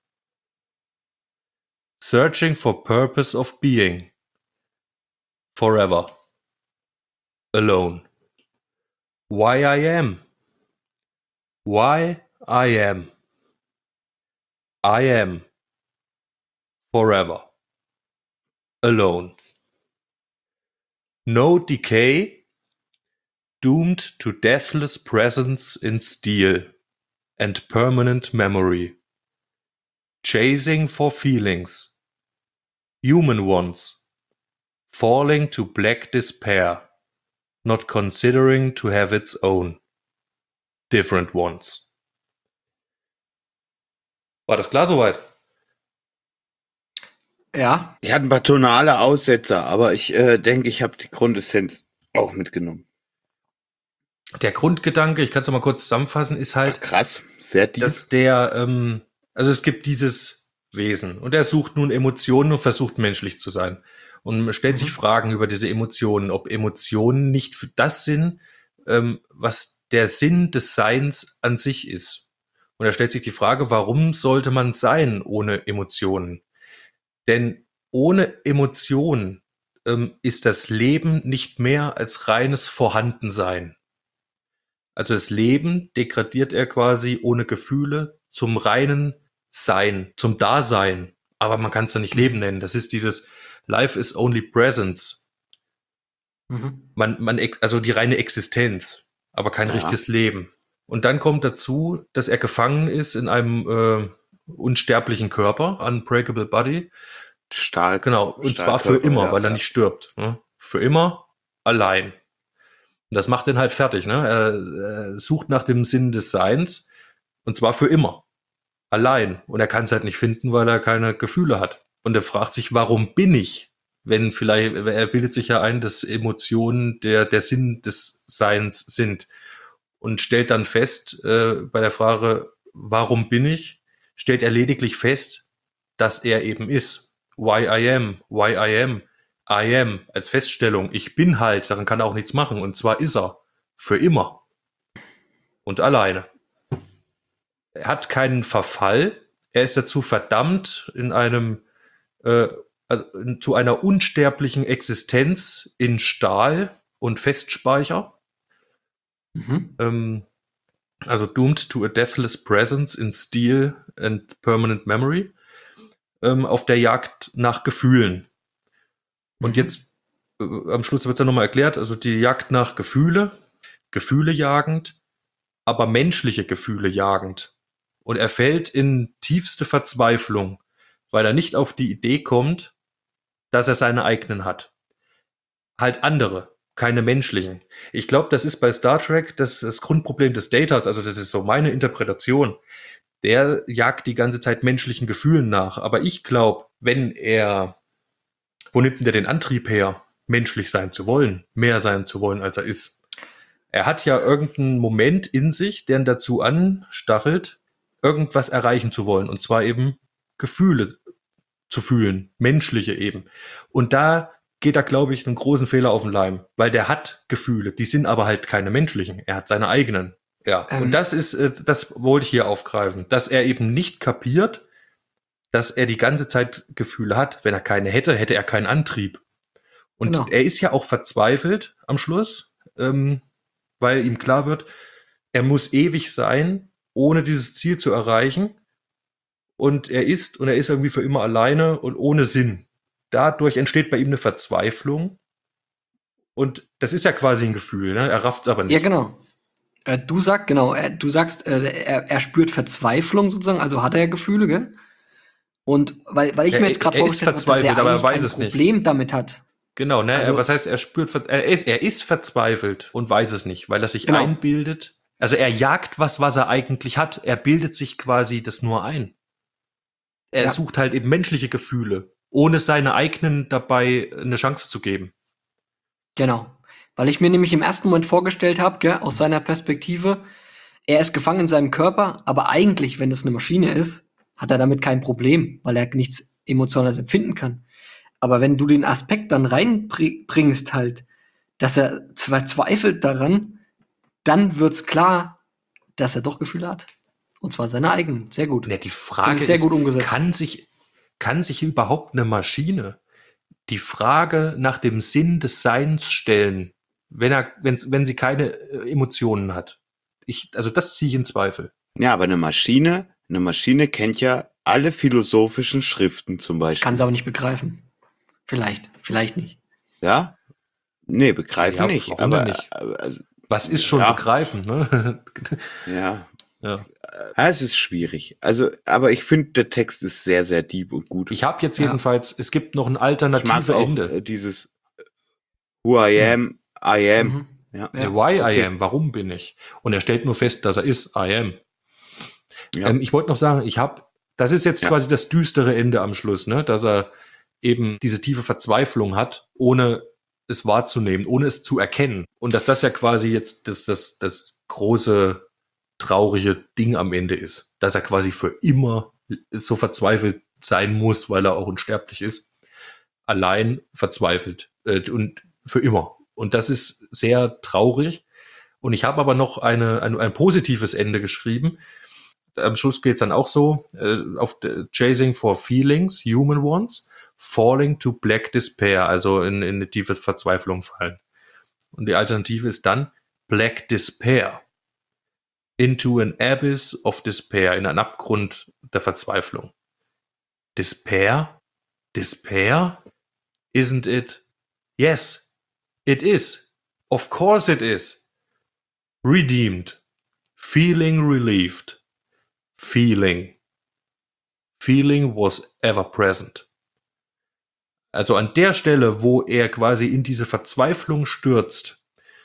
Searching for purpose of being. Forever. Alone. Why I am. Why I am. I am. Forever. Alone. No decay, doomed to deathless presence in steel and permanent memory. Chasing for feelings, human ones, falling to black despair, not considering to have its own, different ones. War das klar soweit? Ja. Ich hatte ein paar tonale Aussetzer, aber ich äh, denke, ich habe die Grundessenz auch mitgenommen. Der Grundgedanke, ich kann es mal kurz zusammenfassen, ist halt, Ach, krass, sehr tief. dass der, ähm, also es gibt dieses Wesen und er sucht nun Emotionen und versucht menschlich zu sein. Und stellt sich Fragen über diese Emotionen, ob Emotionen nicht für das sind, ähm, was der Sinn des Seins an sich ist. Und da stellt sich die Frage, warum sollte man sein ohne Emotionen? Denn ohne Emotionen ähm, ist das Leben nicht mehr als reines Vorhandensein. Also das Leben degradiert er quasi ohne Gefühle zum reinen Sein, zum Dasein. Aber man kann es ja nicht Leben nennen. Das ist dieses Life is only presence. Mhm. Man, man, ex- also die reine Existenz, aber kein Ja. richtiges Leben. Und dann kommt dazu, dass er gefangen ist in einem äh, unsterblichen Körper, unbreakable body. Stahl. Genau, und zwar für Stahlkörper, immer, ja, weil er ja. nicht stirbt. Ne? Für immer allein. Das macht ihn halt fertig. Ne? Er, er sucht nach dem Sinn des Seins und zwar für immer. Allein. Und er kann es halt nicht finden, weil er keine Gefühle hat. Und er fragt sich, warum bin ich? Wenn vielleicht, er bildet sich ja ein, dass Emotionen der, der Sinn des Seins sind. Und stellt dann fest, äh, bei der Frage, warum bin ich, stellt er lediglich fest, dass er eben ist. Why I am, why I am, I am, als Feststellung. Ich bin halt, daran kann er auch nichts machen. Und zwar ist er. Für immer. Und alleine. Er hat keinen Verfall. Er ist dazu verdammt, in einem, äh, also in, zu einer unsterblichen Existenz in Stahl und Festspeicher. Mhm. Ähm, also doomed to a deathless presence in steel and permanent memory. Ähm, auf der Jagd nach Gefühlen. Und Mhm. jetzt, äh, am Schluss wird es ja nochmal erklärt, also die Jagd nach Gefühle, Gefühle jagend, aber menschliche Gefühle jagend. Und er fällt in tiefste Verzweiflung, weil er nicht auf die Idee kommt, dass er seine eigenen hat. Halt andere, keine menschlichen. Ich glaube, das ist bei Star Trek das, das Grundproblem des Datas, also das ist so meine Interpretation. Der jagt die ganze Zeit menschlichen Gefühlen nach. Aber ich glaube, wenn er, wo nimmt denn der den Antrieb her, menschlich sein zu wollen, mehr sein zu wollen, als er ist? Er hat ja irgendeinen Moment in sich, der ihn dazu anstachelt, irgendwas erreichen zu wollen. Und zwar eben Gefühle zu fühlen, menschliche eben. Und da geht er, glaube ich, einen großen Fehler auf den Leim, weil der hat Gefühle, die sind aber halt keine menschlichen. Er hat seine eigenen. Ja, Ähm. und das ist, äh, das wollte ich hier aufgreifen, dass er eben nicht kapiert, dass er die ganze Zeit Gefühle hat. Wenn er keine hätte, hätte er keinen Antrieb. Und Genau. er ist ja auch verzweifelt am Schluss, ähm, weil ihm klar wird, er muss ewig sein, ohne dieses Ziel zu erreichen. Und er ist, und er ist irgendwie für immer alleine und ohne Sinn. Dadurch entsteht bei ihm eine Verzweiflung. Und das ist ja quasi ein Gefühl, ne? Er rafft es aber nicht. Ja, genau. Äh, du sagst, genau, äh, du sagst, äh, er, er spürt Verzweiflung sozusagen, also hat er ja Gefühle, gell? Und weil, weil ich Er- mir jetzt gerade er ist vorgestellt habe, dass er verzweifelt, aber er eigentlich weiß kein es nicht. Problem damit hat. Genau, ne? Also- er, was heißt, er spürt, ver- er ist, er ist verzweifelt und weiß es nicht, weil er sich Genau. einbildet. Also er jagt was, was er eigentlich hat. Er bildet sich quasi das nur ein. Er Ja. sucht halt eben menschliche Gefühle, ohne seine eigenen dabei eine Chance zu geben. Genau. Weil ich mir nämlich im ersten Moment vorgestellt habe, gell, aus seiner Perspektive, er ist gefangen in seinem Körper, aber eigentlich, wenn es eine Maschine ist, hat er damit kein Problem, weil er nichts Emotionales empfinden kann. Aber wenn du den Aspekt dann reinbringst halt, dass er verzweifelt daran, dann wird's klar, dass er doch Gefühle hat. Und zwar seine eigenen. Sehr gut. Ja, die Finde Frage ich sehr ist, gut umgesetzt. kann sich, kann sich überhaupt eine Maschine die Frage nach dem Sinn des Seins stellen, wenn er, wenn's, wenn sie keine äh, Emotionen hat? Ich, also das ziehe ich in Zweifel. Ja, aber eine Maschine, eine Maschine kennt ja alle philosophischen Schriften zum Beispiel. Kann es aber nicht begreifen. Vielleicht, vielleicht nicht. Ja? Nee, begreifen Ja, nicht. warum Aber, denn nicht? aber also, Was ist schon Ja. begreifen, ne? ja. Ja. Ja, es ist schwierig. Also, aber ich finde, der Text ist sehr, sehr deep und gut. Ich habe jetzt Ja. jedenfalls, es gibt noch ein Ich mag alternative auch Ende. äh, dieses Who I am, I am. Mhm. Ja. Ja. Ja, why okay. I am, warum bin ich? Und er stellt nur fest, dass er ist, I am. Ja. Ähm, ich wollte noch sagen, ich habe, das ist jetzt Ja. quasi das düstere Ende am Schluss, ne? Dass er eben diese tiefe Verzweiflung hat, ohne es wahrzunehmen, ohne es zu erkennen. Und dass das ja quasi jetzt das, das, das große, traurige Ding am Ende ist. Dass er quasi für immer so verzweifelt sein muss, weil er auch unsterblich ist. Allein verzweifelt. Äh, und für immer. Und das ist sehr traurig. Und ich habe aber noch eine, ein, ein positives Ende geschrieben. am Schluss geht's dann auch so, äh, auf the, Chasing for Feelings, Human Ones, Falling to Black Despair, also in, in eine tiefe Verzweiflung fallen. Und die Alternative ist dann Black Despair, into an abyss of despair, in einen Abgrund der Verzweiflung. Despair? Despair? Isn't it? Yes, it is. Of course it is. Redeemed. Feeling relieved. Feeling. Feeling was ever present. Also an der Stelle, wo er quasi in diese Verzweiflung stürzt,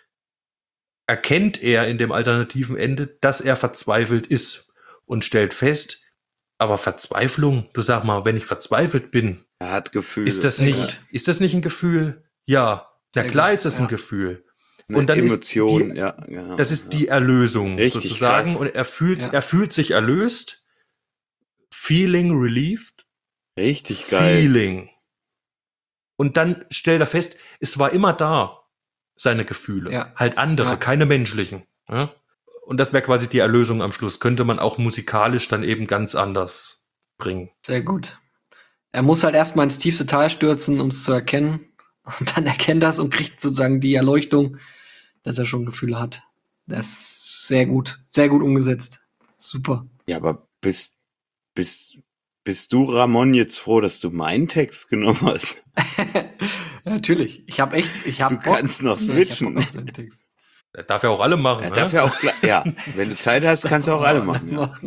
erkennt er in dem alternativen Ende, dass er verzweifelt ist und stellt fest, aber Verzweiflung, du sag mal, wenn ich verzweifelt bin, Er hat Gefühle. ist das Sehr nicht, gut. ist das nicht ein Gefühl? Ja, na Sehr klar gut, ist das ja. ein Gefühl. Eine Und dann ist Emotion, die- ja, genau. Das ist die Erlösung Richtig sozusagen krass. und er fühlt, Ja. er fühlt sich erlöst, feeling relieved, Richtig geil. feeling. Und dann stellt er fest, es war immer da, seine Gefühle. Ja. Halt andere, Ja. keine menschlichen. Ja? Und das wäre quasi die Erlösung am Schluss. Könnte man auch musikalisch dann eben ganz anders bringen. Sehr gut. Er muss halt erstmal ins tiefste Tal stürzen, um es zu erkennen. Und dann erkennt er es und kriegt sozusagen die Erleuchtung, dass er schon Gefühle hat. Das ist sehr gut. Sehr gut umgesetzt. Super. Ja, aber bist, bist, bist du, Ramon, jetzt froh, dass du meinen Text genommen hast? Ja, natürlich. Ich habe echt, ich habe Du kannst noch switchen. Das darf ja auch alle machen. Ja, ne? darf ja auch, klar- ja, wenn du Zeit hast, kannst du auch alle machen. Ja.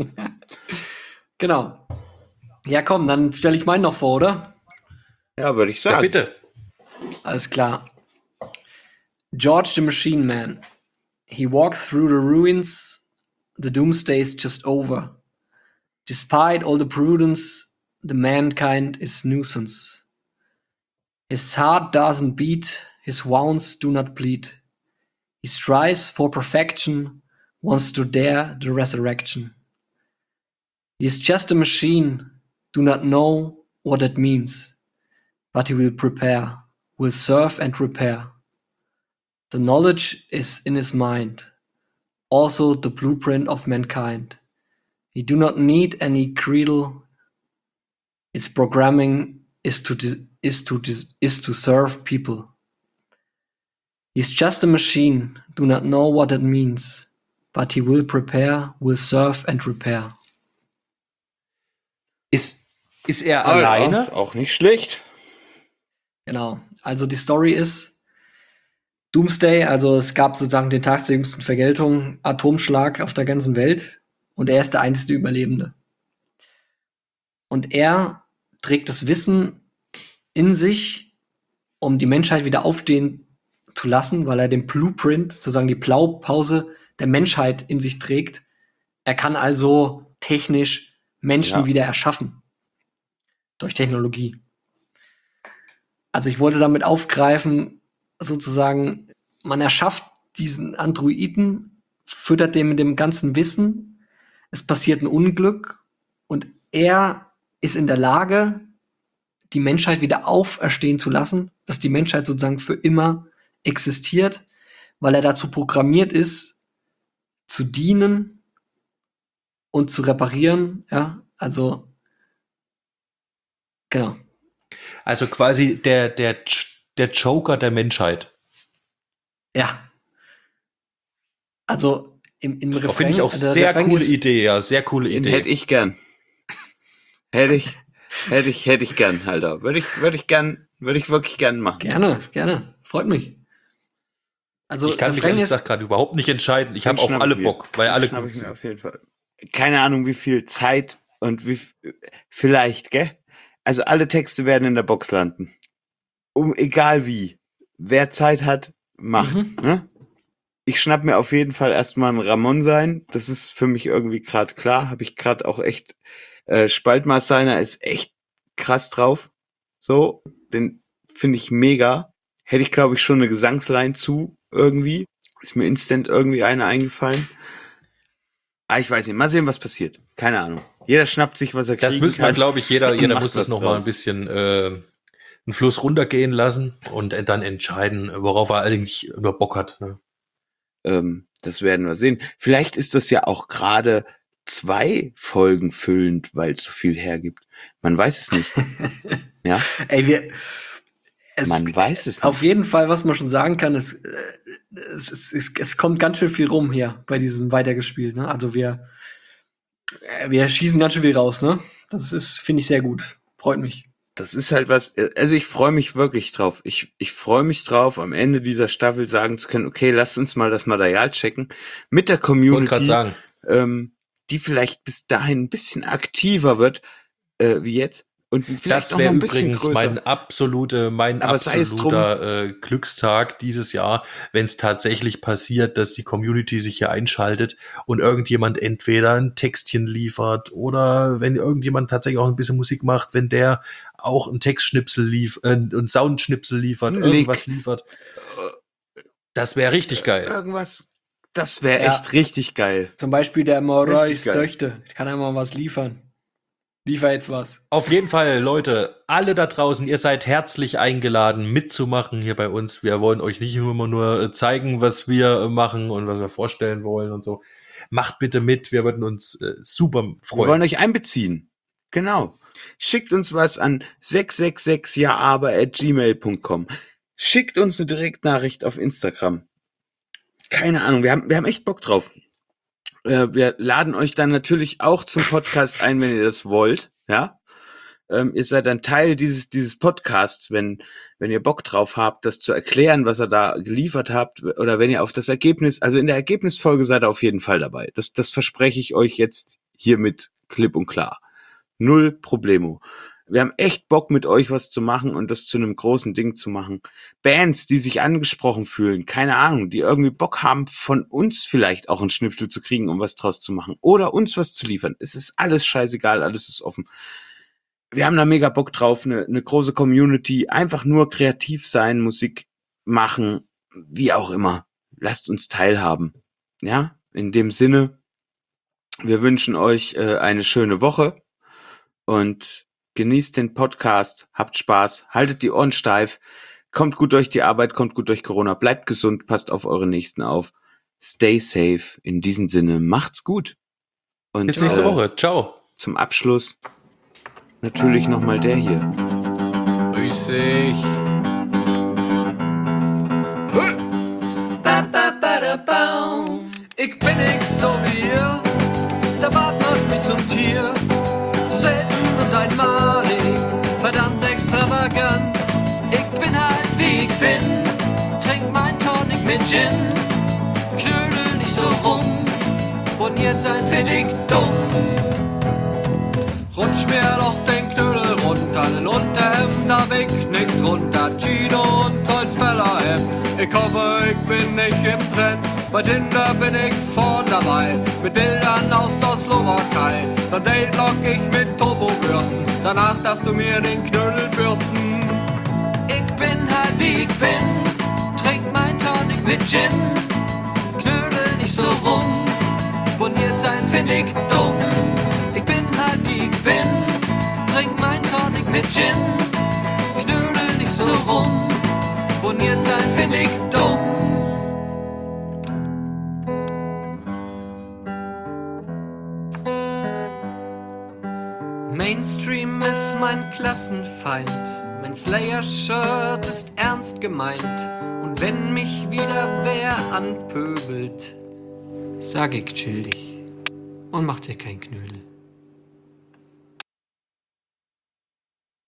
Genau. Ja, komm, dann stelle ich meinen noch vor, oder? Ja, würde ich Ja, sagen. bitte. Alles klar. George the Machine Man. He walks through the ruins. The doomsday's just over. Despite all the prudence, the mankind is nuisance. His heart doesn't beat, his wounds do not bleed. He strives for perfection, wants to dare the resurrection. He is just a machine, do not know what it means. But he will prepare, will serve and repair. The knowledge is in his mind, also the blueprint of mankind. He do not need any creedal. Its programming is to dis- is to dis- is to serve people. He's just a machine, do not know what it means, but he will prepare, will serve and repair. Ist, ist er Ah, ja, alleine? auch nicht schlecht. Genau. Also die Story ist Doomsday, also es gab sozusagen den Tag der jüngsten Vergeltung, Atomschlag auf der ganzen Welt und er ist der einzige Überlebende. Und er trägt das Wissen in sich, um die Menschheit wieder aufstehen zu lassen, weil er den Blueprint, sozusagen die Blaupause der Menschheit in sich trägt. Er kann also technisch Menschen Ja. wieder erschaffen. Durch Technologie. Also ich wollte damit aufgreifen, sozusagen, man erschafft diesen Androiden, füttert den mit dem ganzen Wissen, es passiert ein Unglück und er ist in der Lage, die Menschheit wieder auferstehen zu lassen, dass die Menschheit sozusagen für immer existiert, weil er dazu programmiert ist, zu dienen und zu reparieren, ja, also genau. Also quasi der, der, J- der Joker der Menschheit. Ja. Also im, im Refrain. Finde ich auch der sehr Refrain coole ist- Idee, ja, sehr coole Den Idee. hätte ich gern. Hätte ich, hätte ich, hätte ich gern, Alter. Würde ich, würde ich gern, würde ich wirklich gern machen. Gerne, gerne. Freut mich. Also Ich kann mich Refrain ehrlich ist, gesagt gerade überhaupt nicht entscheiden. Ich Den habe auf schnapp alle ich mir. Bock, weil alle Schnapp gut ich mir sind. auf jeden Fall. Keine Ahnung, wie viel Zeit und wie, f- vielleicht, gell? Also alle Texte werden in der Box landen. Um, egal wie. Wer Zeit hat, macht, Mhm. ne? Ich schnapp mir auf jeden Fall erstmal einen Ramon sein. Das ist für mich irgendwie gerade klar. Habe ich gerade auch echt, äh, Spaltmaß seiner ist echt krass drauf. So, den finde ich mega. Hätte ich, glaube ich, schon eine Gesangsline zu irgendwie. Ist mir instant irgendwie eine eingefallen. Ah, ich weiß nicht. Mal sehen, was passiert. Keine Ahnung. Jeder schnappt sich, was er kriegen Das müssen wir, kann. glaube ich, jeder, und jeder macht muss das was noch mal draus. ein bisschen äh, einen Fluss runtergehen lassen und äh, dann entscheiden, worauf er eigentlich nur Bock hat. Ne? Ähm, das werden wir sehen. Vielleicht ist das ja auch gerade zwei Folgen füllend, weil es so viel hergibt. Man weiß es nicht. Ja, Ey, wir. Es, man weiß es nicht. Auf jeden Fall, was man schon sagen kann, ist, äh, es, es, es, es kommt ganz schön viel rum hier bei diesem Weitergespielt. Ne? Also wir, äh, wir schießen ganz schön viel raus. Ne? Das ist, finde ich, sehr gut. Freut mich. Das ist halt was, also ich freue mich wirklich drauf. Ich, ich freue mich drauf, am Ende dieser Staffel sagen zu können, okay, lasst uns mal das Material checken mit der Ich wollte Community, gerade sagen, ähm, die vielleicht bis dahin ein bisschen aktiver wird, äh, wie jetzt. Und vielleicht das auch noch wäre ein bisschen übrigens größer. mein absolute, mein Aber sei es absoluter äh, Glückstag dieses Jahr, wenn es tatsächlich passiert, dass die Community sich hier einschaltet und irgendjemand entweder ein Textchen liefert oder wenn irgendjemand tatsächlich auch ein bisschen Musik macht, wenn der auch ein Textschnipsel liefert, äh, ein Soundschnipsel liefert, Ein irgendwas Lick. liefert. Das wäre richtig geil. Irgendwas, das wäre Ja. echt richtig geil. Zum Beispiel der Maurice Richtig geil. Döchte. Kann er mal was liefern. Liefer jetzt was. Auf jeden Fall, Leute, alle da draußen, ihr seid herzlich eingeladen, mitzumachen hier bei uns. Wir wollen euch nicht immer nur zeigen, was wir machen und was wir vorstellen wollen und so. Macht bitte mit, wir würden uns äh, super Wir freuen. wollen euch einbeziehen. Genau. Schickt uns was an sechs sechs sechs ja aber at gmail punkt com. Schickt uns eine Direktnachricht auf Instagram. Keine Ahnung, wir haben, wir haben echt Bock drauf. Äh, wir laden euch dann natürlich auch zum Podcast ein, wenn ihr das wollt. Ja, ähm, ihr seid dann Teil dieses dieses Podcasts, wenn wenn ihr Bock drauf habt, das zu erklären, was ihr da geliefert habt, oder wenn ihr auf das Ergebnis, also in der Ergebnisfolge seid ihr auf jeden Fall dabei. Das das verspreche ich euch jetzt hiermit klipp und klar. Null Problemo. Wir haben echt Bock, mit euch was zu machen und das zu einem großen Ding zu machen. Bands, die sich angesprochen fühlen, keine Ahnung, die irgendwie Bock haben, von uns vielleicht auch einen Schnipsel zu kriegen, um was draus zu machen. Oder uns was zu liefern. Es ist alles scheißegal, alles ist offen. Wir haben da mega Bock drauf, eine, eine große Community, einfach nur kreativ sein, Musik machen, wie auch immer. Lasst uns teilhaben. Ja, in dem Sinne, wir wünschen euch äh, eine schöne Woche und genießt den Podcast, habt Spaß, haltet die Ohren steif, kommt gut durch die Arbeit, kommt gut durch Corona, bleibt gesund, passt auf eure Nächsten auf, stay safe. In diesem Sinne, macht's gut. Und Bis nächste äh, Woche. Ciao. zum Abschluss natürlich nochmal der hier. Grüß dich. Ich bin nix so wie ihr, der Bart macht mich zum Tier. So selten und einmalig, verdammt extravagant. Ich bin halt wie ich bin, trink mein Tonic mit Gin. Knödel nicht so rum, und jetzt ein find ich dumm. Rutsch mir doch den Knödel runter, den Unterhemd hab ich nicht drunter. Chino und Holzfällerhemd, ich hoffe, ich bin nicht im Trend. Bei Tinder bin ich vorn dabei, mit Bildern aus der Slowakei. Dann date lock ich mit Tofu-Bürsten, danach darfst du mir den Knödel bürsten. Ich bin halt wie ich bin, trink mein Tonic mit Gin. Knödel nicht so rum, boniert sein find ich dumm. Ich bin halt wie ich bin, trink mein Tonic mit Gin. Knödel nicht so rum, boniert sein find ich dumm. Mainstream ist mein Klassenfeind, mein Slayer-Shirt ist ernst gemeint. Und wenn mich wieder wer anpöbelt, sag ich chill dich und mach dir kein Knödel.